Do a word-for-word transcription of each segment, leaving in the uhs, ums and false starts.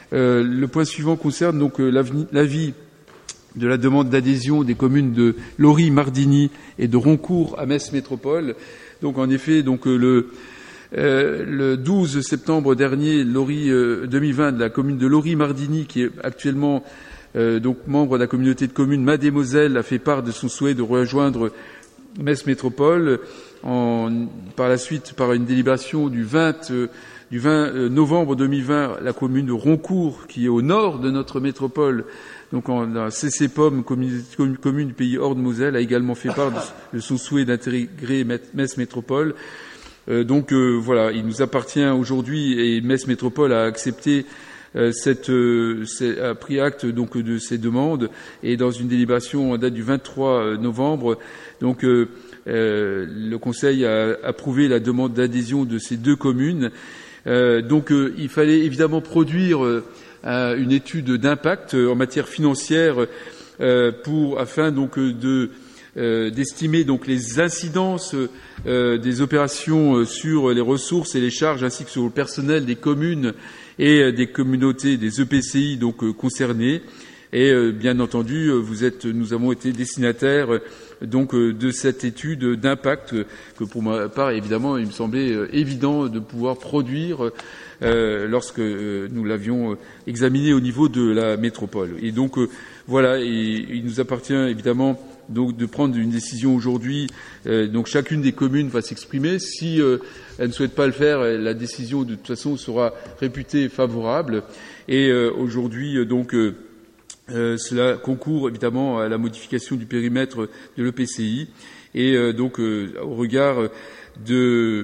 Euh, le point suivant concerne donc euh, l'avis de la demande d'adhésion des communes de Lory, Mardigny et de Roncourt à Metz Métropole. Donc en effet, donc euh, le Euh, le douze septembre dernier, Lory, euh, deux mille vingt, la commune de Lory-Mardigny, qui est actuellement euh, donc membre de la communauté de communes Mademoiselle, a fait part de son souhait de rejoindre Metz Métropole. En, par la suite, par une délibération du vingt, euh, du vingt novembre deux mille vingt, la commune de Roncourt, qui est au nord de notre métropole, donc en la C C P O M, commune, commune du pays Hors-de-Moselle, a également fait part de, de son souhait d'intégrer Metz Métropole. Euh, donc euh, voilà, il nous appartient aujourd'hui, et Metz Métropole a accepté euh, cette, euh, a pris acte donc de ces demandes, et dans une délibération en date du vingt-trois novembre, donc euh, euh, le Conseil a approuvé la demande d'adhésion de ces deux communes. Euh, donc euh, il fallait évidemment produire euh, une étude d'impact en matière financière euh, pour afin donc de Euh, d'estimer donc les incidences euh, des opérations euh, sur les ressources et les charges, ainsi que sur le personnel des communes et euh, des communautés, des E P C I donc euh, concernés. Et euh, bien entendu, vous êtes, nous avons été destinataires euh, donc euh, de cette étude d'impact euh, que, pour ma part, évidemment, il me semblait euh, évident de pouvoir produire euh, lorsque euh, nous l'avions examiné au niveau de la métropole. Et donc euh, voilà, et, il nous appartient évidemment donc de prendre une décision aujourd'hui. Euh, donc chacune des communes va s'exprimer. Si euh, elle ne souhaite pas le faire, la décision de toute façon sera réputée favorable. Et euh, aujourd'hui, euh, donc, euh, euh, cela concourt évidemment à la modification du périmètre de l'E P C I. Et euh, donc, euh, au regard de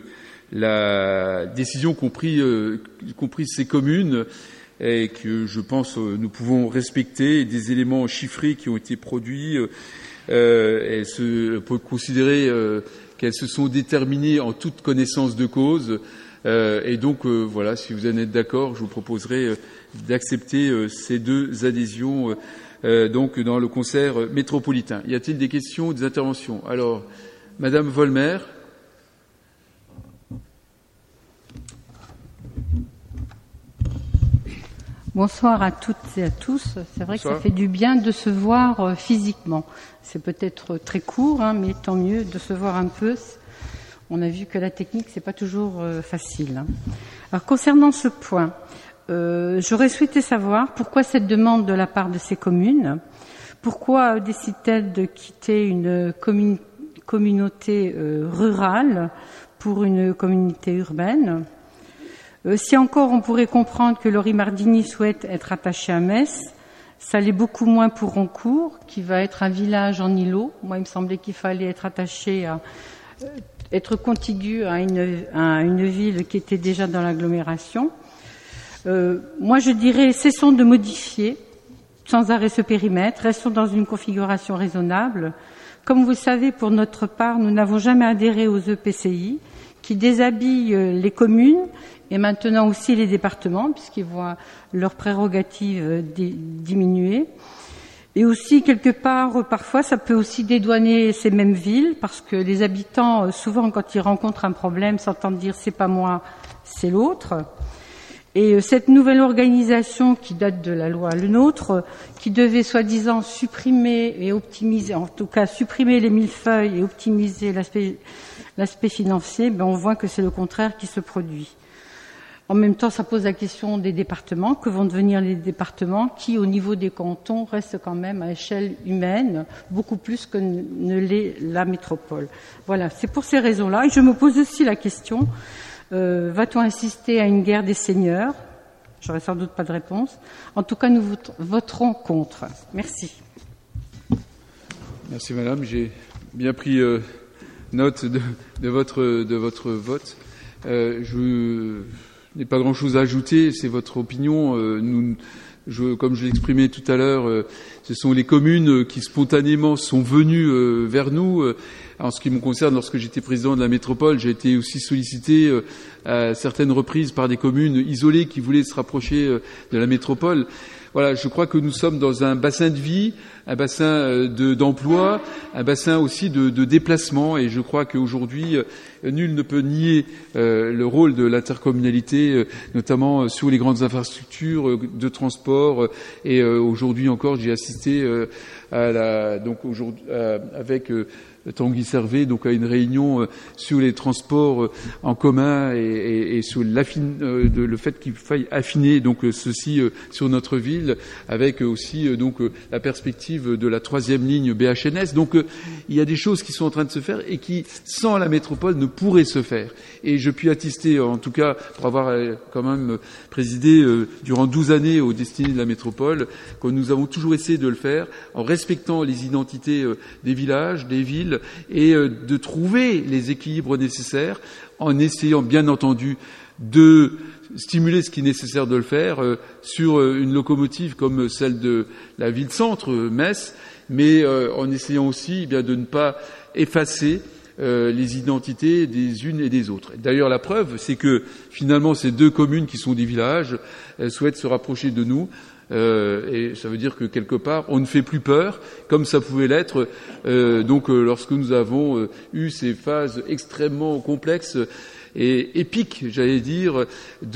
la décision qu'ont pris, euh, qu'ont pris ces communes, et que je pense euh, nous pouvons respecter, et des éléments chiffrés qui ont été produits, euh, Euh, elles se, on peut considérer euh, qu'elles se sont déterminées en toute connaissance de cause. Euh, et donc, euh, voilà, si vous en êtes d'accord, je vous proposerai euh, d'accepter euh, ces deux adhésions euh, donc dans le concert métropolitain. Y a-t-il des questions ou des interventions? Alors, Madame Volmer. Bonsoir à toutes et à tous. C'est vrai Bonsoir. Que ça fait du bien de se voir euh, physiquement. C'est peut-être très court, hein, mais tant mieux de se voir un peu. On a vu que la technique, c'est pas toujours euh, facile. Hein. Alors, concernant ce point, euh, j'aurais souhaité savoir pourquoi cette demande de la part de ces communes. Pourquoi décident-elles de quitter une commune, communauté euh, rurale pour une communauté urbaine? Euh, si encore on pourrait comprendre que Lory-Mardigny souhaite être attaché à Metz, ça l'est beaucoup moins pour Roncourt, qui va être un village en îlot. Moi, il me semblait qu'il fallait être attaché à, euh, être contigu à une, à une ville qui était déjà dans l'agglomération. Euh, moi, je dirais, cessons de modifier sans arrêt ce périmètre, restons dans une configuration raisonnable. Comme vous le savez, pour notre part, nous n'avons jamais adhéré aux E P C I, qui déshabillent les communes et maintenant aussi les départements, puisqu'ils voient leurs prérogatives diminuer. Et aussi, quelque part, parfois, ça peut aussi dédouaner ces mêmes villes, parce que les habitants, souvent, quand ils rencontrent un problème, s'entendent dire « c'est pas moi, c'est l'autre ». Et cette nouvelle organisation qui date de la loi Le Nôtre, qui devait soi-disant supprimer et optimiser, en tout cas supprimer les millefeuilles et optimiser l'aspect, l'aspect financier, ben on voit que c'est le contraire qui se produit. En même temps, ça pose la question des départements. Que vont devenir les départements qui, au niveau des cantons, restent quand même à échelle humaine, beaucoup plus que ne l'est la métropole. Voilà, c'est pour ces raisons-là. Et je me pose aussi la question, euh, va-t-on assister à une guerre des seigneurs? J'aurai sans doute pas de réponse. En tout cas, nous voterons contre. Merci. Merci, madame. J'ai bien pris euh, note de, de, votre, de votre vote. Euh, je... Il n'y a pas grand-chose à ajouter, c'est votre opinion. Euh, nous, je, comme je l'ai exprimé tout à l'heure, euh, ce sont les communes qui spontanément sont venues euh, vers nous. en ce qui me concerne, lorsque j'étais président de la métropole, j'ai été aussi sollicité euh, à certaines reprises par des communes isolées qui voulaient se rapprocher euh, de la métropole. Voilà, je crois que nous sommes dans un bassin de vie, un bassin de, d'emploi, un bassin aussi de, de déplacement, et je crois qu'aujourd'hui, nul ne peut nier euh, le rôle de l'intercommunalité, euh, notamment sur les grandes infrastructures euh, de transport. Euh, et euh, aujourd'hui encore, j'ai assisté euh, à la, donc aujourd'hui euh, avec euh, Tanguy Servet, donc à une réunion euh, sur les transports euh, en commun et, et, et sur l'affine, euh, de, le fait qu'il faille affiner donc euh, ceci euh, sur notre ville, avec euh, aussi euh, donc euh, la perspective de la troisième ligne B H N S. Donc euh, il y a des choses qui sont en train de se faire et qui, sans la métropole, ne pourraient se faire. Et je puis attester, en tout cas, pour avoir euh, quand même présidé euh, durant douze années aux destinées de la métropole, que nous avons toujours essayé de le faire en respectant les identités euh, des villages, des villes, et de trouver les équilibres nécessaires en essayant bien entendu de stimuler ce qui est nécessaire de le faire euh, sur une locomotive comme celle de la ville-centre, Metz, mais euh, en essayant aussi eh bien, de ne pas effacer euh, les identités des unes et des autres. D'ailleurs, la preuve, c'est que finalement ces deux communes qui sont des villages elles souhaitent se rapprocher de nous. Euh, et ça veut dire que quelque part, on ne fait plus peur, comme ça pouvait l'être. Euh, donc, euh, lorsque nous avons euh, eu ces phases extrêmement complexes et épiques, j'allais dire,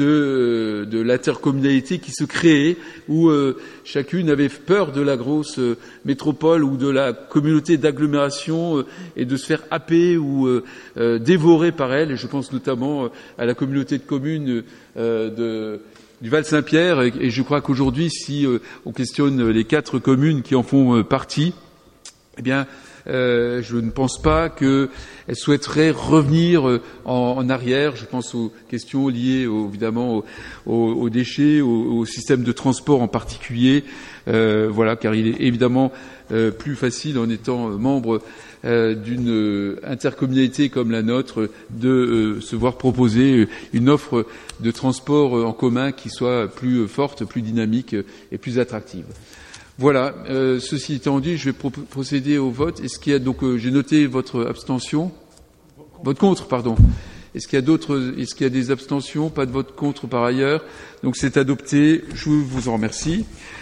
de, de l'intercommunalité qui se créait, où euh, chacune avait peur de la grosse euh, métropole ou de la communauté d'agglomération euh, et de se faire happer ou euh, euh, dévorer par elle. Et je pense notamment euh, à la communauté de communes euh, de du Val-Saint-Pierre, et je crois qu'aujourd'hui, si euh, on questionne les quatre communes qui en font euh, partie, eh bien, euh, je ne pense pas qu'elles souhaiteraient revenir euh, en, en arrière. Je pense aux questions liées, au, évidemment, aux, aux, aux déchets, au, au système de transport en particulier. Euh, voilà, car il est évidemment euh, plus facile, en étant membre Euh, d'une euh, intercommunalité comme la nôtre, de euh, se voir proposer une offre de transport euh, en commun qui soit plus euh, forte, plus dynamique euh, et plus attractive. Voilà. Euh, ceci étant dit, je vais pro- procéder au vote. Est-ce qu'il y a donc euh, j'ai noté votre abstention, votre contre, pardon. Est-ce qu'il y a d'autres, est-ce qu'il y a des abstentions? Pas de vote contre par ailleurs. Donc c'est adopté. Je vous en remercie.